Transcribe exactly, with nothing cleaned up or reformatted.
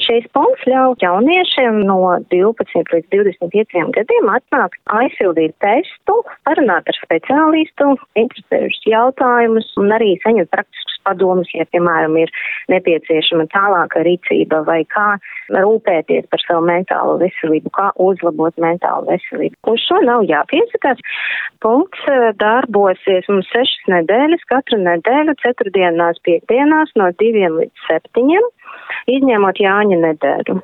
Šīs punkts ļauj jauniešiem no divpadsmit līdz divdesmit pieciem gadiem atnākt, aizpildīt testu, parunāt ar speciālistu, interesējušus jautājumus un arī saņemt praktiskus padomus, ja, piemēram, ir nepieciešama tālāka rīcība vai kā rūpēties par savu mentālo veselību, kā uzlabot mentālo veselību. Uz šo nav jāpiesakās. Punkts darbosies mums sešas nedēļas, katru nedēļu, ceturtdienās, piekdienās no diviem līdz septiņiem, izņemot Jāņa nedēļu.